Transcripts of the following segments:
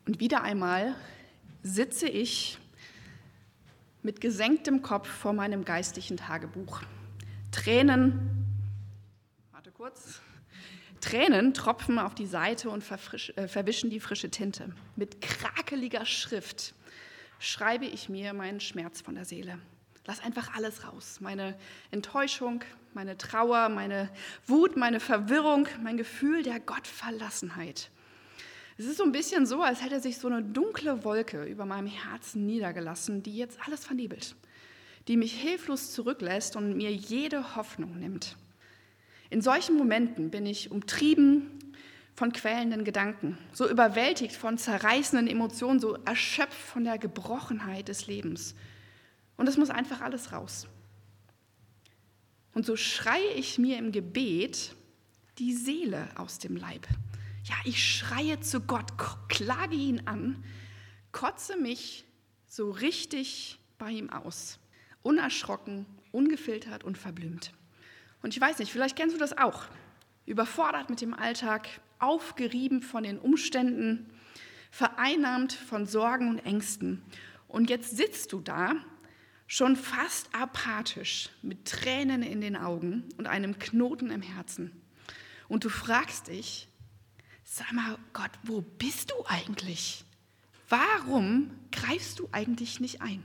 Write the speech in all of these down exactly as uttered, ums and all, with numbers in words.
Und wieder einmal sitze ich mit gesenktem Kopf vor meinem geistlichen Tagebuch. Tränen, warte kurz, Tränen tropfen auf die Seite und äh, verwischen die frische Tinte. Mit krakeliger Schrift schreibe ich mir meinen Schmerz von der Seele. Lass einfach alles raus. Meine Enttäuschung, meine Trauer, meine Wut, meine Verwirrung, mein Gefühl der Gottverlassenheit. Es ist so ein bisschen so, als hätte sich so eine dunkle Wolke über meinem Herzen niedergelassen, die jetzt alles vernebelt, die mich hilflos zurücklässt und mir jede Hoffnung nimmt. In solchen Momenten bin ich umtrieben von quälenden Gedanken, so überwältigt von zerreißenden Emotionen, so erschöpft von der Gebrochenheit des Lebens. Und es muss einfach alles raus. Und so schreie ich mir im Gebet die Seele aus dem Leib. Ja, ich schreie zu Gott, klage ihn an, kotze mich so richtig bei ihm aus. Unerschrocken, ungefiltert und verblümt. Und ich weiß nicht, vielleicht kennst du das auch. Überfordert mit dem Alltag, aufgerieben von den Umständen, vereinnahmt von Sorgen und Ängsten. Und jetzt sitzt du da, schon fast apathisch, mit Tränen in den Augen und einem Knoten im Herzen. Und du fragst dich, sag mal, Gott, wo bist du eigentlich? Warum greifst du eigentlich nicht ein?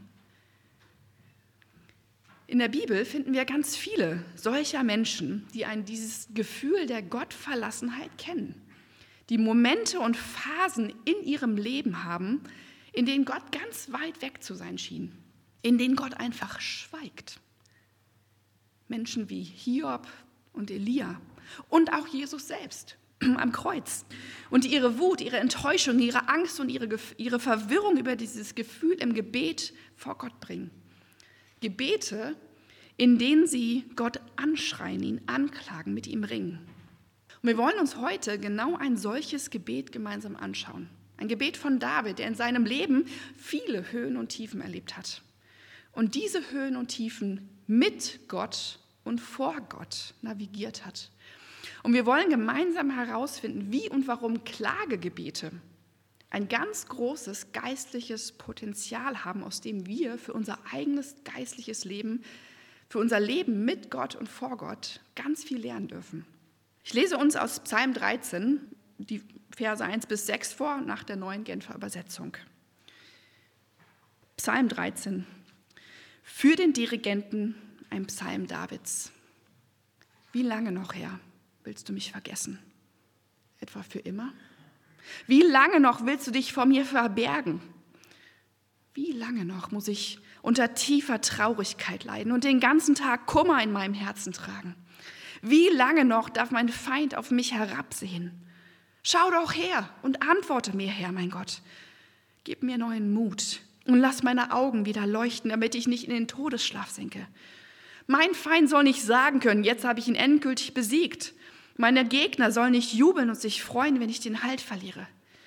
In der Bibel finden wir ganz viele solcher Menschen, die ein, dieses Gefühl der Gottverlassenheit kennen, die Momente und Phasen in ihrem Leben haben, in denen Gott ganz weit weg zu sein schien, in denen Gott einfach schweigt. Menschen wie Hiob und Elia und auch Jesus selbst am Kreuz. Und ihre Wut, ihre Enttäuschung, ihre Angst und ihre, ihre Verwirrung über dieses Gefühl im Gebet vor Gott bringen. Gebete, in denen sie Gott anschreien, ihn anklagen, mit ihm ringen. Und wir wollen uns heute genau ein solches Gebet gemeinsam anschauen. Ein Gebet von David, der in seinem Leben viele Höhen und Tiefen erlebt hat. Und diese Höhen und Tiefen mit Gott und vor Gott navigiert hat. Und wir wollen gemeinsam herausfinden, wie und warum Klagegebete ein ganz großes geistliches Potenzial haben, aus dem wir für unser eigenes geistliches Leben, für unser Leben mit Gott und vor Gott ganz viel lernen dürfen. Ich lese uns aus Psalm dreizehn die Verse eins bis sechs vor, nach der neuen Genfer Übersetzung. Psalm dreizehn. Für den Dirigenten ein Psalm Davids. Wie lange noch, Herr, willst du mich vergessen? Etwa für immer? Wie lange noch willst du dich vor mir verbergen? Wie lange noch muss ich unter tiefer Traurigkeit leiden und den ganzen Tag Kummer in meinem Herzen tragen? Wie lange noch darf mein Feind auf mich herabsehen? Schau doch her und antworte mir, Herr, mein Gott. Gib mir neuen Mut und lass meine Augen wieder leuchten, damit ich nicht in den Todesschlaf sinke. Mein Feind soll nicht sagen können, jetzt habe ich ihn endgültig besiegt. Meine Gegner sollen nicht jubeln und sich freuen, wenn ich den Halt verliere.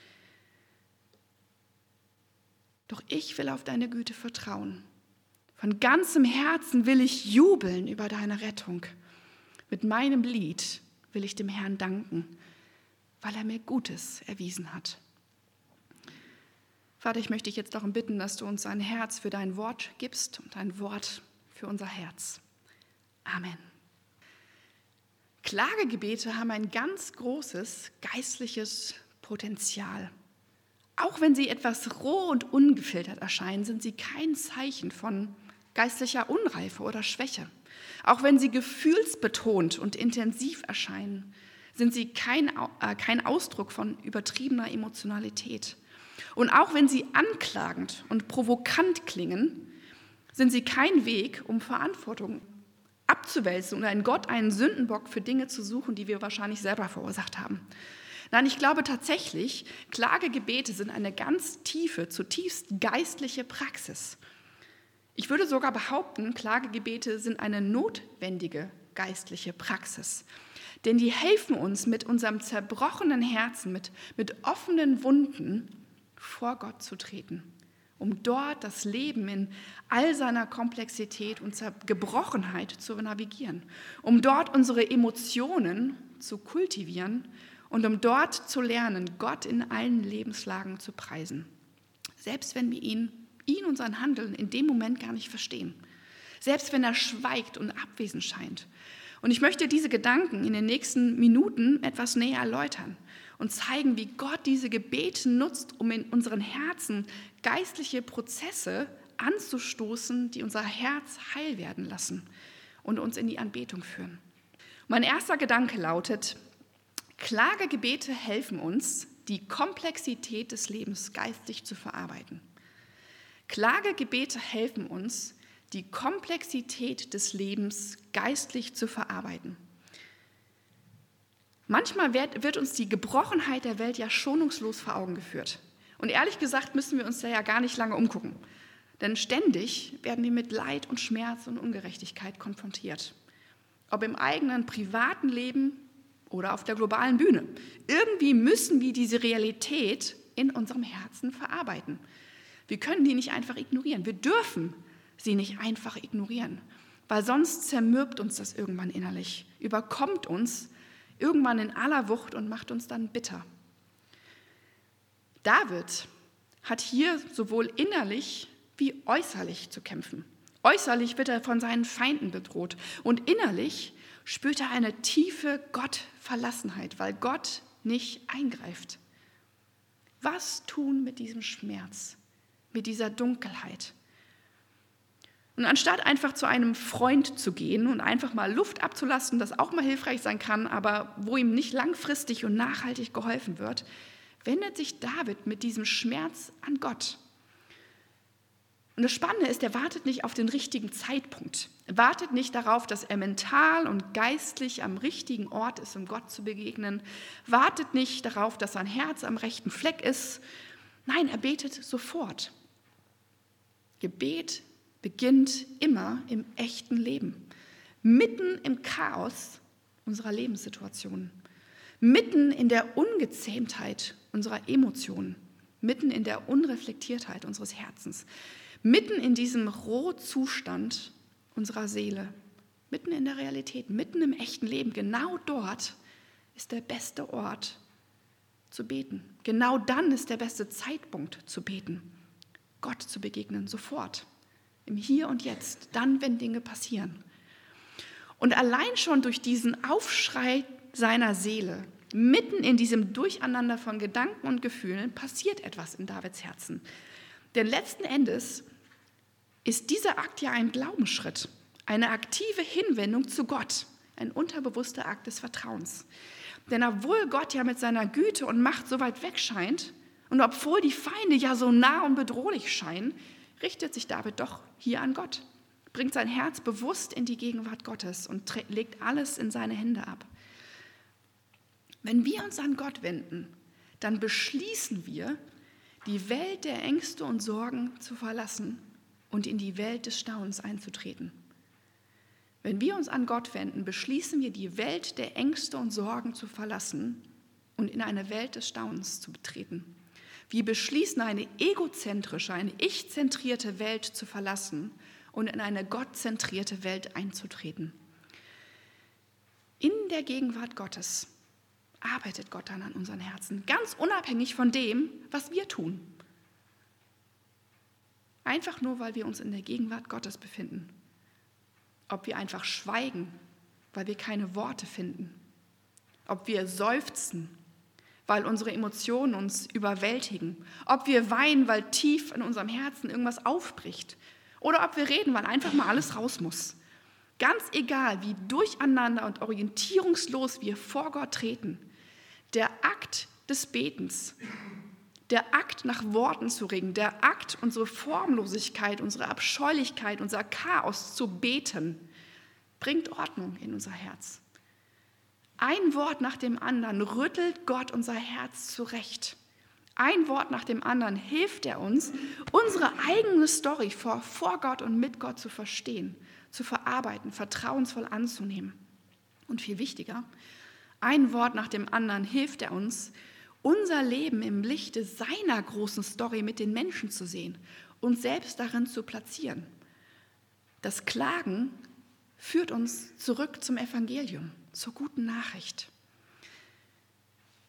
Doch ich will auf deine Güte vertrauen. Von ganzem Herzen will ich jubeln über deine Rettung. Mit meinem Lied will ich dem Herrn danken, weil er mir Gutes erwiesen hat. Vater, ich möchte dich jetzt darum bitten, dass du uns ein Herz für dein Wort gibst und ein Wort für unser Herz. Amen. Klagegebete haben ein ganz großes geistliches Potenzial. Auch wenn sie etwas roh und ungefiltert erscheinen, sind sie kein Zeichen von geistlicher Unreife oder Schwäche. Auch wenn sie gefühlsbetont und intensiv erscheinen, sind sie kein, äh, kein Ausdruck von übertriebener Emotionalität. Und auch wenn sie anklagend und provokant klingen, sind sie kein Weg, um Verantwortung abzuwälzen oder in Gott einen Sündenbock für Dinge zu suchen, die wir wahrscheinlich selber verursacht haben. Nein, ich glaube tatsächlich, Klagegebete sind eine ganz tiefe, zutiefst geistliche Praxis. Ich würde sogar behaupten, Klagegebete sind eine notwendige geistliche Praxis. Denn die helfen uns, mit unserem zerbrochenen Herzen, mit, mit offenen Wunden vor Gott zu treten, um dort das Leben in all seiner Komplexität und Gebrochenheit zu navigieren, um dort unsere Emotionen zu kultivieren und um dort zu lernen, Gott in allen Lebenslagen zu preisen. Selbst wenn wir ihn, ihn und sein Handeln in dem Moment gar nicht verstehen. Selbst wenn er schweigt und abwesend scheint. Und ich möchte diese Gedanken in den nächsten Minuten etwas näher erläutern und zeigen, wie Gott diese Gebete nutzt, um in unseren Herzen geistliche Prozesse anzustoßen, die unser Herz heil werden lassen und uns in die Anbetung führen. Mein erster Gedanke lautet: Klagegebete helfen uns, die Komplexität des Lebens geistig zu verarbeiten. Klagegebete helfen uns, die Komplexität des Lebens geistlich zu verarbeiten. Manchmal wird, wird uns die Gebrochenheit der Welt ja schonungslos vor Augen geführt. Und ehrlich gesagt müssen wir uns da ja gar nicht lange umgucken. Denn ständig werden wir mit Leid und Schmerz und Ungerechtigkeit konfrontiert. Ob im eigenen privaten Leben oder auf der globalen Bühne. Irgendwie müssen wir diese Realität in unserem Herzen verarbeiten. Wir können die nicht einfach ignorieren. Wir dürfen sie nicht einfach ignorieren, weil sonst zermürbt uns das irgendwann innerlich, überkommt uns irgendwann in aller Wucht und macht uns dann bitter. David hat hier sowohl innerlich wie äußerlich zu kämpfen. Äußerlich wird er von seinen Feinden bedroht und innerlich spürt er eine tiefe Gottverlassenheit, weil Gott nicht eingreift. Was tun mit diesem Schmerz, mit dieser Dunkelheit? Und anstatt einfach zu einem Freund zu gehen und einfach mal Luft abzulassen, das auch mal hilfreich sein kann, aber wo ihm nicht langfristig und nachhaltig geholfen wird, wendet sich David mit diesem Schmerz an Gott. Und das Spannende ist, er wartet nicht auf den richtigen Zeitpunkt. Er wartet nicht darauf, dass er mental und geistlich am richtigen Ort ist, um Gott zu begegnen. Wartet nicht darauf, dass sein Herz am rechten Fleck ist. Nein, er betet sofort. Gebet beginnt immer im echten Leben, mitten im Chaos unserer Lebenssituationen, mitten in der Ungezähmtheit unserer Emotionen, mitten in der Unreflektiertheit unseres Herzens, mitten in diesem Rohzustand unserer Seele, mitten in der Realität, mitten im echten Leben. Genau dort ist der beste Ort zu beten. Genau dann ist der beste Zeitpunkt zu beten, Gott zu begegnen, sofort. Im Hier und Jetzt, dann, wenn Dinge passieren. Und allein schon durch diesen Aufschrei seiner Seele, mitten in diesem Durcheinander von Gedanken und Gefühlen, passiert etwas in Davids Herzen. Denn letzten Endes ist dieser Akt ja ein Glaubensschritt, eine aktive Hinwendung zu Gott, ein unterbewusster Akt des Vertrauens. Denn obwohl Gott ja mit seiner Güte und Macht so weit weg scheint und obwohl die Feinde ja so nah und bedrohlich scheinen, richtet sich David doch hier an Gott, bringt sein Herz bewusst in die Gegenwart Gottes und legt alles in seine Hände ab. Wenn wir uns an Gott wenden, dann beschließen wir, die Welt der Ängste und Sorgen zu verlassen und in die Welt des Staunens einzutreten. Wenn wir uns an Gott wenden, beschließen wir, die Welt der Ängste und Sorgen zu verlassen und in eine Welt des Staunens zu betreten. Wir beschließen, eine egozentrische, eine ich-zentrierte Welt zu verlassen und in eine gottzentrierte Welt einzutreten. In der Gegenwart Gottes arbeitet Gott dann an unseren Herzen, ganz unabhängig von dem, was wir tun. Einfach nur, weil wir uns in der Gegenwart Gottes befinden. Ob wir einfach schweigen, weil wir keine Worte finden. Ob wir seufzen, weil unsere Emotionen uns überwältigen. Ob wir weinen, weil tief in unserem Herzen irgendwas aufbricht. Oder ob wir reden, weil einfach mal alles raus muss. Ganz egal, wie durcheinander und orientierungslos wir vor Gott treten, der Akt des Betens, der Akt nach Worten zu ringen, der Akt, unsere Formlosigkeit, unsere Abscheulichkeit, unser Chaos zu beten, bringt Ordnung in unser Herz. Ein Wort nach dem anderen rüttelt Gott unser Herz zurecht. Ein Wort nach dem anderen hilft er uns, unsere eigene Story vor, vor Gott und mit Gott zu verstehen, zu verarbeiten, vertrauensvoll anzunehmen. Und viel wichtiger, ein Wort nach dem anderen hilft er uns, unser Leben im Lichte seiner großen Story mit den Menschen zu sehen und selbst darin zu platzieren. Das Klagen führt uns zurück zum Evangelium, zur guten Nachricht.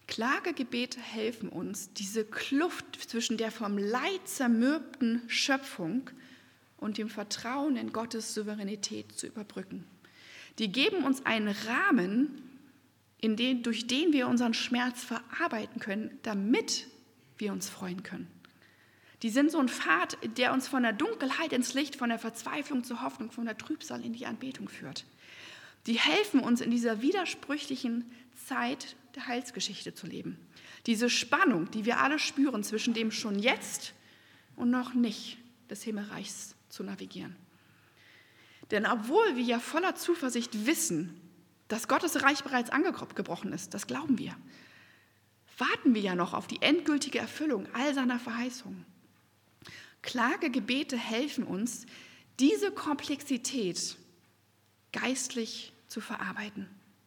Klagegebete helfen uns, diese Kluft zwischen der vom Leid zermürbten Schöpfung und dem Vertrauen in Gottes Souveränität zu überbrücken. Die geben uns einen Rahmen, in den, durch den wir unseren Schmerz verarbeiten können, damit wir uns freuen können. Die sind so ein Pfad, der uns von der Dunkelheit ins Licht, von der Verzweiflung zur Hoffnung, von der Trübsal in die Anbetung führt. Die helfen uns in dieser widersprüchlichen Zeit der Heilsgeschichte zu leben. Diese Spannung, die wir alle spüren zwischen dem schon jetzt und noch nicht des Himmelreichs zu navigieren. Denn obwohl wir ja voller Zuversicht wissen, dass Gottes Reich bereits angebrochen ist, das glauben wir, warten wir ja noch auf die endgültige Erfüllung all seiner Verheißungen. Klagegebete helfen uns, diese Komplexität geistlich zu verarbeiten.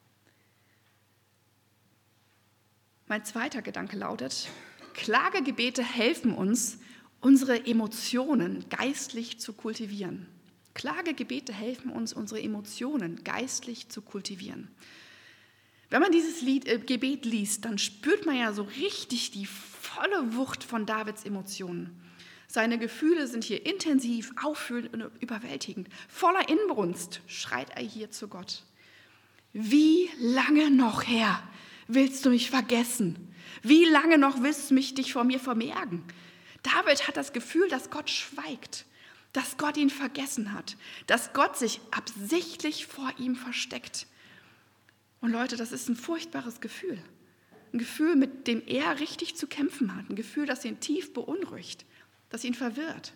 Mein zweiter Gedanke lautet, Klagegebete helfen uns, unsere Emotionen geistlich zu kultivieren. Klagegebete helfen uns, unsere Emotionen geistlich zu kultivieren. Wenn man dieses Lied, äh, Gebet liest, dann spürt man ja so richtig die volle Wucht von Davids Emotionen. Seine Gefühle sind hier intensiv, auffühlend und überwältigend. Voller Inbrunst schreit er hier zu Gott. Wie lange noch, Herr, willst du mich vergessen? Wie lange noch willst du mich dich vor mir verbergen? David hat das Gefühl, dass Gott schweigt, dass Gott ihn vergessen hat, dass Gott sich absichtlich vor ihm versteckt. Und Leute, das ist ein furchtbares Gefühl. Ein Gefühl, mit dem er richtig zu kämpfen hat. Ein Gefühl, das ihn tief beunruhigt, das ihn verwirrt.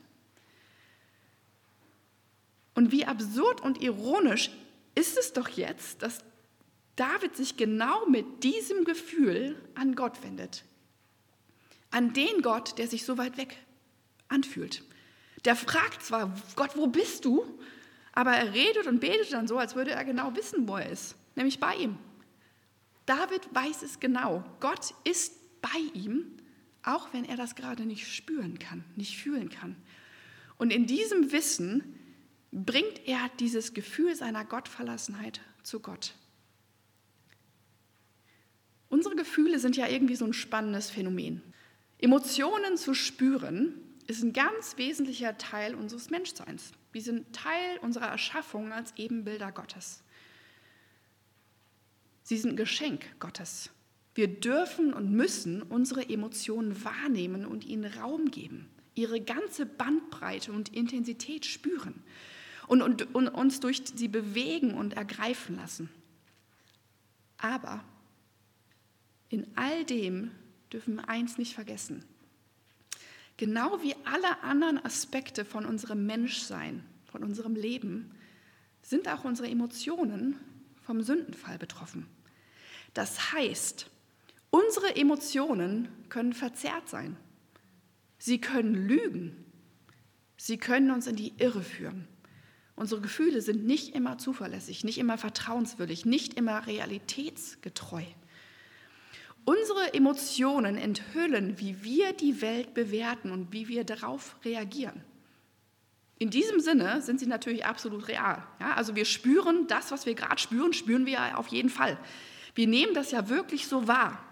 Und wie absurd und ironisch ist es doch jetzt, dass David sich genau mit diesem Gefühl an Gott wendet. An den Gott, der sich so weit weg anfühlt. Der fragt zwar, Gott, wo bist du? Aber er redet und betet dann so, als würde er genau wissen, wo er ist. Nämlich bei ihm. David weiß es genau. Gott ist bei ihm, auch wenn er das gerade nicht spüren kann, nicht fühlen kann. Und in diesem Wissen bringt er dieses Gefühl seiner Gottverlassenheit zu Gott. Unsere Gefühle sind ja irgendwie so ein spannendes Phänomen. Emotionen zu spüren ist ein ganz wesentlicher Teil unseres Menschseins. Wir sind Teil unserer Erschaffung als Ebenbilder Gottes. Sie sind ein Geschenk Gottes. Wir dürfen und müssen unsere Emotionen wahrnehmen und ihnen Raum geben, ihre ganze Bandbreite und Intensität spüren und, und, und uns durch sie bewegen und ergreifen lassen. Aber in all dem dürfen wir eins nicht vergessen. Genau wie alle anderen Aspekte von unserem Menschsein, von unserem Leben, sind auch unsere Emotionen vom Sündenfall betroffen. Das heißt, unsere Emotionen können verzerrt sein. Sie können lügen. Sie können uns in die Irre führen. Unsere Gefühle sind nicht immer zuverlässig, nicht immer vertrauenswürdig, nicht immer realitätsgetreu. Unsere Emotionen enthüllen, wie wir die Welt bewerten und wie wir darauf reagieren. In diesem Sinne sind sie natürlich absolut real. Ja, also wir spüren das, was wir gerade spüren, spüren wir auf jeden Fall. Wir nehmen das ja wirklich so wahr.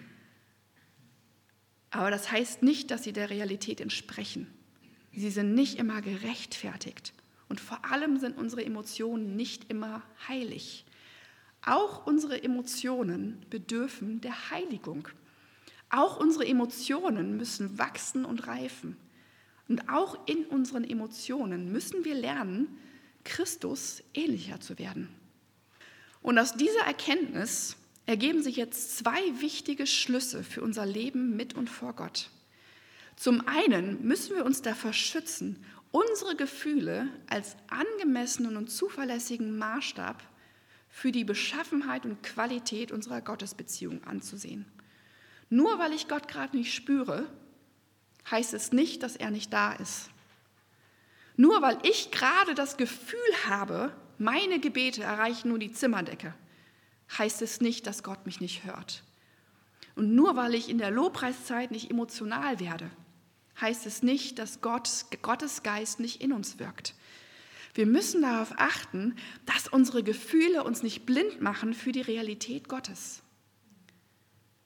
Aber das heißt nicht, dass sie der Realität entsprechen. Sie sind nicht immer gerechtfertigt. Und vor allem sind unsere Emotionen nicht immer heilig. Auch unsere Emotionen bedürfen der Heiligung. Auch unsere Emotionen müssen wachsen und reifen. Und auch in unseren Emotionen müssen wir lernen, Christus ähnlicher zu werden. Und aus dieser Erkenntnis ergeben sich jetzt zwei wichtige Schlüsse für unser Leben mit und vor Gott. Zum einen müssen wir uns davor schützen, unsere Gefühle als angemessenen und zuverlässigen Maßstab für die Beschaffenheit und Qualität unserer Gottesbeziehung anzusehen. Nur weil ich Gott gerade nicht spüre, heißt es nicht, dass er nicht da ist. Nur weil ich gerade das Gefühl habe, meine Gebete erreichen nur die Zimmerdecke, heißt es nicht, dass Gott mich nicht hört. Und nur weil ich in der Lobpreiszeit nicht emotional werde, heißt es nicht, dass Gott, Gottes Geist nicht in uns wirkt. Wir müssen darauf achten, dass unsere Gefühle uns nicht blind machen für die Realität Gottes.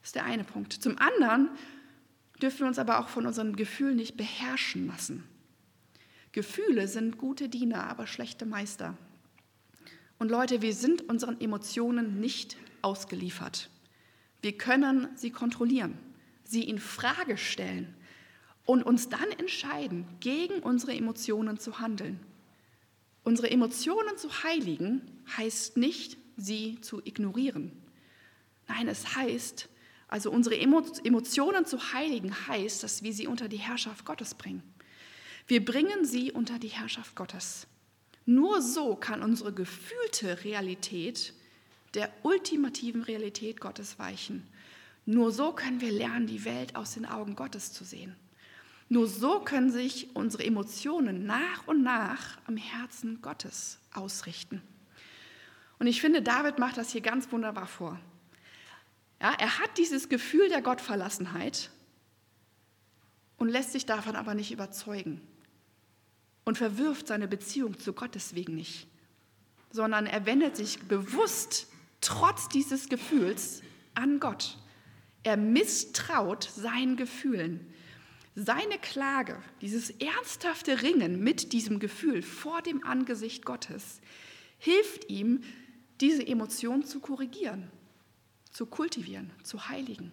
Das ist der eine Punkt. Zum anderen dürfen wir uns aber auch von unseren Gefühlen nicht beherrschen lassen. Gefühle sind gute Diener, aber schlechte Meister. Und Leute, wir sind unseren Emotionen nicht ausgeliefert. Wir können sie kontrollieren, sie in Frage stellen und uns dann entscheiden, gegen unsere Emotionen zu handeln. Unsere Emotionen zu heiligen heißt nicht, sie zu ignorieren. Nein, es heißt, also unsere Emotionen zu heiligen heißt, dass wir sie unter die Herrschaft Gottes bringen. Wir bringen sie unter die Herrschaft Gottes. Nur so kann unsere gefühlte Realität der ultimativen Realität Gottes weichen. Nur so können wir lernen, die Welt aus den Augen Gottes zu sehen. Nur so können sich unsere Emotionen nach und nach am Herzen Gottes ausrichten. Und ich finde, David macht das hier ganz wunderbar vor. Ja, er hat dieses Gefühl der Gottverlassenheit und lässt sich davon aber nicht überzeugen und verwirft seine Beziehung zu Gott deswegen nicht, sondern er wendet sich bewusst trotz dieses Gefühls an Gott. Er misstraut seinen Gefühlen. Seine Klage, dieses ernsthafte Ringen mit diesem Gefühl vor dem Angesicht Gottes, hilft ihm, diese Emotion zu korrigieren, zu kultivieren, zu heiligen.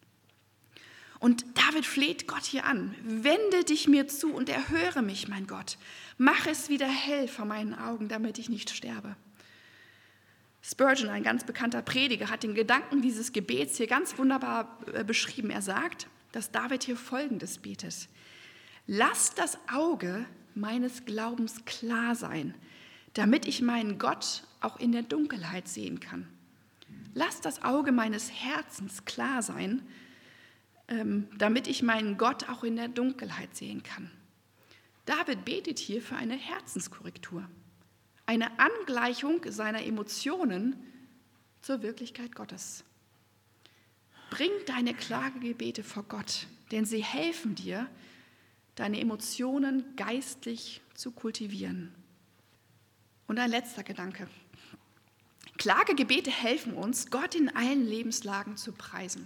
Und David fleht Gott hier an: Wende dich mir zu und erhöre mich, mein Gott. Mach es wieder hell vor meinen Augen, damit ich nicht sterbe. Spurgeon, ein ganz bekannter Prediger, hat den Gedanken dieses Gebets hier ganz wunderbar beschrieben. Er sagt, dass David hier Folgendes betet: Lass das Auge meines Glaubens klar sein, damit ich meinen Gott auch in der Dunkelheit sehen kann. Lass das Auge meines Herzens klar sein, damit ich meinen Gott auch in der Dunkelheit sehen kann. David betet hier für eine Herzenskorrektur, eine Angleichung seiner Emotionen zur Wirklichkeit Gottes. Bring deine Klagegebete vor Gott, denn sie helfen dir, deine Emotionen geistlich zu kultivieren. Und ein letzter Gedanke. Klagegebete helfen uns, Gott in allen Lebenslagen zu preisen.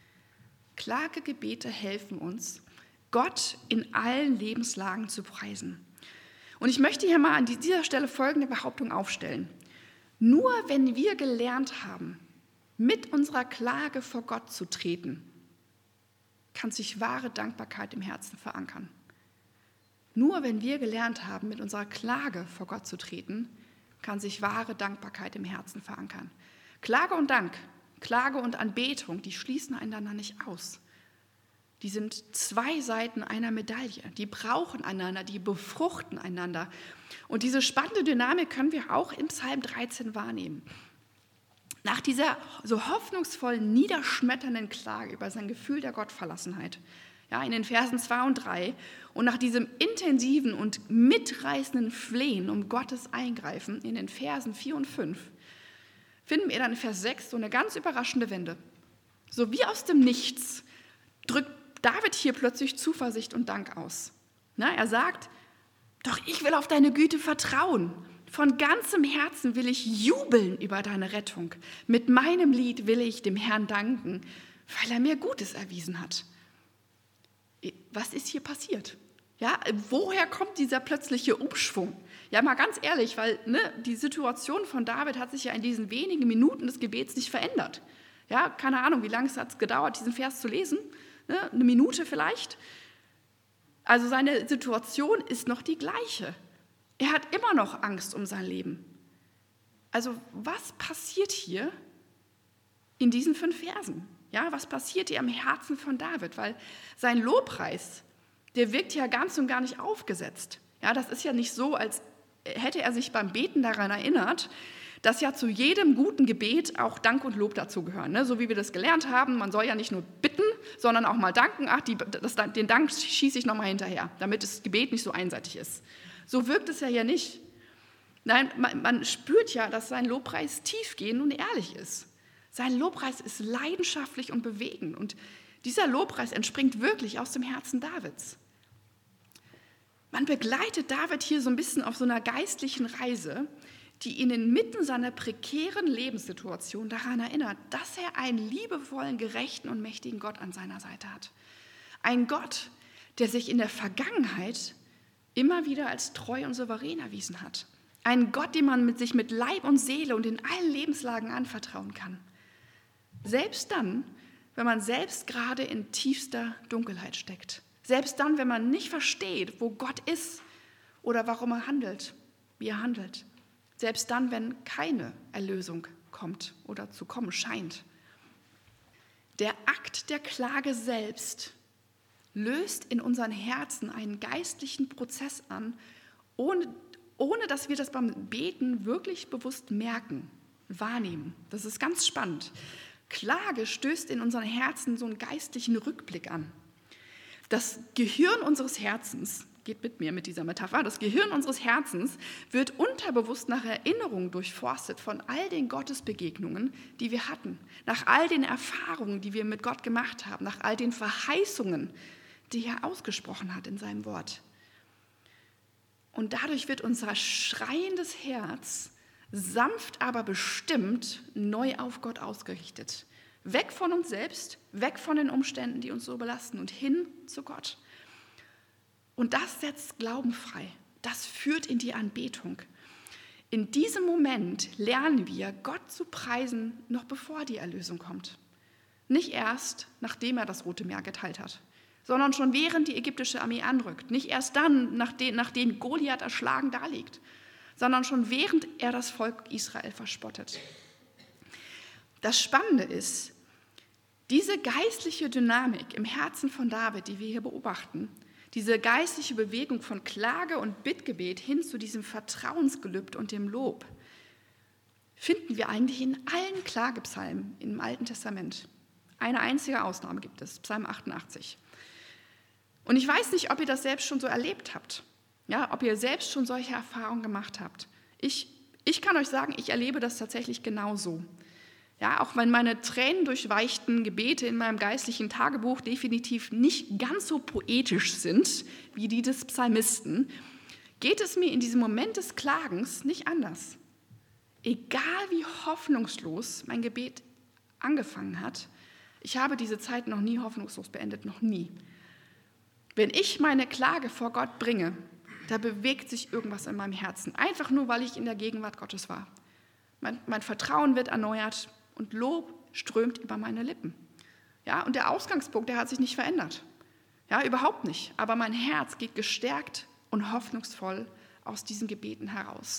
Klagegebete helfen uns, Gott in allen Lebenslagen zu preisen. Und ich möchte hier mal an dieser Stelle folgende Behauptung aufstellen. Nur wenn wir gelernt haben, mit unserer Klage vor Gott zu treten, kann sich wahre Dankbarkeit im Herzen verankern. Nur wenn wir gelernt haben, mit unserer Klage vor Gott zu treten, kann sich wahre Dankbarkeit im Herzen verankern. Klage und Dank, Klage und Anbetung, die schließen einander nicht aus. Die sind zwei Seiten einer Medaille. Die brauchen einander, die befruchten einander. Und diese spannende Dynamik können wir auch im Psalm dreizehn wahrnehmen. Nach dieser so hoffnungsvollen, niederschmetternden Klage über sein Gefühl der Gottverlassenheit, ja, in den Versen zwei und drei, und nach diesem intensiven und mitreißenden Flehen um Gottes Eingreifen in den Versen vier und fünf, finden wir dann in Vers sechs so eine ganz überraschende Wende. So wie aus dem Nichts drückt David hier plötzlich Zuversicht und Dank aus. Na, er sagt, doch ich will auf deine Güte vertrauen. Von ganzem Herzen will ich jubeln über deine Rettung. Mit meinem Lied will ich dem Herrn danken, weil er mir Gutes erwiesen hat. Was ist hier passiert? Ja, woher kommt dieser plötzliche Umschwung? Ja, mal ganz ehrlich, weil ne, die Situation von David hat sich ja in diesen wenigen Minuten des Gebets nicht verändert. Ja, keine Ahnung, wie lange es hat gedauert, diesen Vers zu lesen. Ne, eine Minute vielleicht. Also seine Situation ist noch die gleiche. Er hat immer noch Angst um sein Leben. Also was passiert hier in diesen fünf Versen? Ja, was passiert hier am Herzen von David? Weil sein Lobpreis, der wirkt ja ganz und gar nicht aufgesetzt. Ja, das ist ja nicht so, als hätte er sich beim Beten daran erinnert, dass ja zu jedem guten Gebet auch Dank und Lob dazugehören. Ne? So wie wir das gelernt haben, man soll ja nicht nur bitten, sondern auch mal danken. Ach, die, das, den Dank schieße ich nochmal hinterher, damit das Gebet nicht so einseitig ist. So wirkt es ja hier nicht. Nein, man, man spürt ja, dass sein Lobpreis tiefgehend und ehrlich ist. Sein Lobpreis ist leidenschaftlich und bewegend. Und dieser Lobpreis entspringt wirklich aus dem Herzen Davids. Man begleitet David hier so ein bisschen auf so einer geistlichen Reise, die ihn inmitten seiner prekären Lebenssituation daran erinnert, dass er einen liebevollen, gerechten und mächtigen Gott an seiner Seite hat. Ein Gott, der sich in der Vergangenheit immer wieder als treu und souverän erwiesen hat. Ein Gott, dem man mit sich mit Leib und Seele und in allen Lebenslagen anvertrauen kann. Selbst dann, wenn man selbst gerade in tiefster Dunkelheit steckt. Selbst dann, wenn man nicht versteht, wo Gott ist oder warum er handelt, wie er handelt. Selbst dann, wenn keine Erlösung kommt oder zu kommen scheint. Der Akt der Klage selbst löst in unseren Herzen einen geistlichen Prozess an, ohne, ohne dass wir das beim Beten wirklich bewusst merken, wahrnehmen. Das ist ganz spannend. Klage stößt in unseren Herzen so einen geistlichen Rückblick an. Das Gehirn unseres Herzens, geht mit mir mit dieser Metapher, das Gehirn unseres Herzens wird unterbewusst nach Erinnerungen durchforstet von all den Gottesbegegnungen, die wir hatten, nach all den Erfahrungen, die wir mit Gott gemacht haben, nach all den Verheißungen, die er ausgesprochen hat in seinem Wort. Und dadurch wird unser schreiendes Herz sanft, aber bestimmt neu auf Gott ausgerichtet. Weg von uns selbst, weg von den Umständen, die uns so belasten und hin zu Gott. Und das setzt Glauben frei. Das führt in die Anbetung. In diesem Moment lernen wir, Gott zu preisen, noch bevor die Erlösung kommt. Nicht erst, nachdem er das Rote Meer geteilt hat, sondern schon während die ägyptische Armee anrückt. Nicht erst dann, nachdem, nachdem Goliath erschlagen daliegt, sondern schon während er das Volk Israel verspottet. Das Spannende ist, diese geistliche Dynamik im Herzen von David, die wir hier beobachten, diese geistliche Bewegung von Klage und Bittgebet hin zu diesem Vertrauensgelübde und dem Lob, finden wir eigentlich in allen Klagepsalmen im Alten Testament. Eine einzige Ausnahme gibt es, Psalm achtundachtzig. Und ich weiß nicht, ob ihr das selbst schon so erlebt habt, ja, ob ihr selbst schon solche Erfahrungen gemacht habt. Ich, ich kann euch sagen, ich erlebe das tatsächlich genauso. Ja, auch wenn meine tränendurchweichten Gebete in meinem geistlichen Tagebuch definitiv nicht ganz so poetisch sind wie die des Psalmisten, geht es mir in diesem Moment des Klagens nicht anders. Egal wie hoffnungslos mein Gebet angefangen hat, ich habe diese Zeit noch nie hoffnungslos beendet, noch nie. Wenn ich meine Klage vor Gott bringe, da bewegt sich irgendwas in meinem Herzen, einfach nur, weil ich in der Gegenwart Gottes war. Mein, mein Vertrauen wird erneuert und Lob strömt über meine Lippen. Ja, und der Ausgangspunkt, der hat sich nicht verändert. Ja, überhaupt nicht. Aber mein Herz geht gestärkt und hoffnungsvoll aus diesen Gebeten heraus.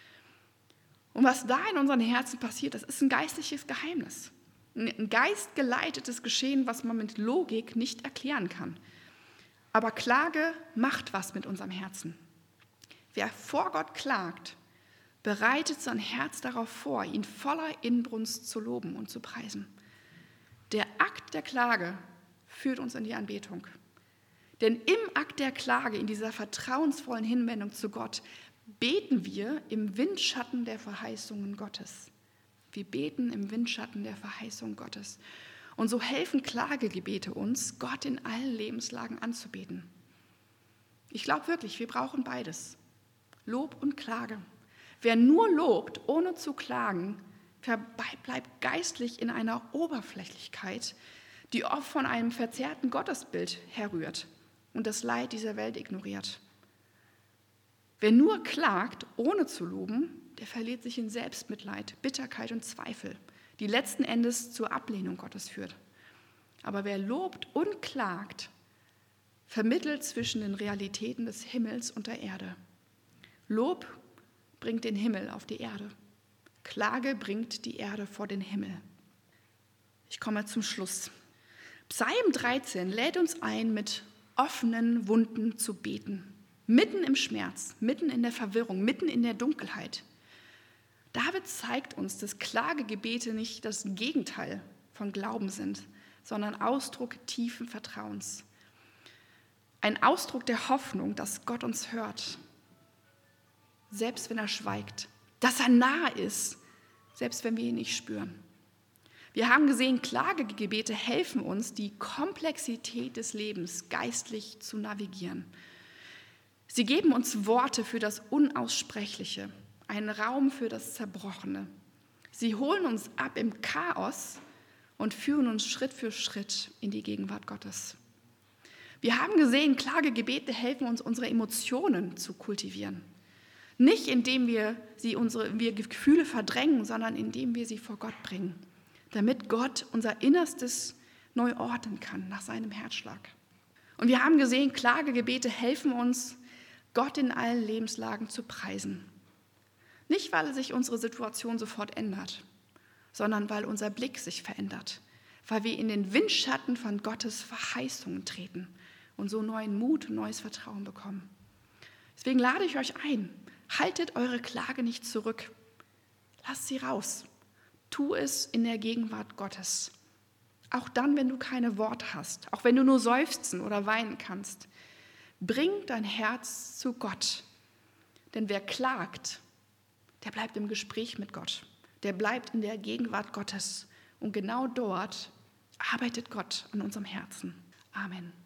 Und was da in unseren Herzen passiert, das ist ein geistliches Geheimnis. Ein geistgeleitetes Geschehen, was man mit Logik nicht erklären kann. Aber Klage macht was mit unserem Herzen. Wer vor Gott klagt, bereitet sein Herz darauf vor, ihn voller Inbrunst zu loben und zu preisen. Der Akt der Klage führt uns in die Anbetung. Denn im Akt der Klage, in dieser vertrauensvollen Hinwendung zu Gott, beten wir im Windschatten der Verheißungen Gottes. Wir beten im Windschatten der Verheißung Gottes. Und so helfen Klagegebete uns, Gott in allen Lebenslagen anzubeten. Ich glaube wirklich, wir brauchen beides. Lob und Klage. Wer nur lobt, ohne zu klagen, bleibt geistlich in einer Oberflächlichkeit, die oft von einem verzerrten Gottesbild herrührt und das Leid dieser Welt ignoriert. Wer nur klagt, ohne zu loben, der verliert sich in Selbstmitleid, Bitterkeit und Zweifel, die letzten Endes zur Ablehnung Gottes führt. Aber wer lobt und klagt, vermittelt zwischen den Realitäten des Himmels und der Erde. Lob bringt den Himmel auf die Erde. Klage bringt die Erde vor den Himmel. Ich komme zum Schluss. Psalm dreizehn lädt uns ein, mit offenen Wunden zu beten. Mitten im Schmerz, mitten in der Verwirrung, mitten in der Dunkelheit. David zeigt uns, dass Klagegebete nicht das Gegenteil von Glauben sind, sondern Ausdruck tiefen Vertrauens. Ein Ausdruck der Hoffnung, dass Gott uns hört, selbst wenn er schweigt, dass er nahe ist, selbst wenn wir ihn nicht spüren. Wir haben gesehen, Klagegebete helfen uns, die Komplexität des Lebens geistlich zu navigieren. Sie geben uns Worte für das Unaussprechliche, einen Raum für das Zerbrochene. Sie holen uns ab im Chaos und führen uns Schritt für Schritt in die Gegenwart Gottes. Wir haben gesehen, Klagegebete helfen uns, unsere Emotionen zu kultivieren. Nicht indem wir, sie unsere, wir Gefühle verdrängen, sondern indem wir sie vor Gott bringen, damit Gott unser Innerstes neu ordnen kann nach seinem Herzschlag. Und wir haben gesehen, Klagegebete helfen uns, Gott in allen Lebenslagen zu preisen. Nicht, weil sich unsere Situation sofort ändert, sondern weil unser Blick sich verändert, weil wir in den Windschatten von Gottes Verheißungen treten und so neuen Mut und neues Vertrauen bekommen. Deswegen lade ich euch ein, haltet eure Klage nicht zurück, lasst sie raus, tu es in der Gegenwart Gottes. Auch dann, wenn du keine Worte hast, auch wenn du nur seufzen oder weinen kannst, bring dein Herz zu Gott. Denn wer klagt, der bleibt im Gespräch mit Gott. Der bleibt in der Gegenwart Gottes. Und genau dort arbeitet Gott an unserem Herzen. Amen.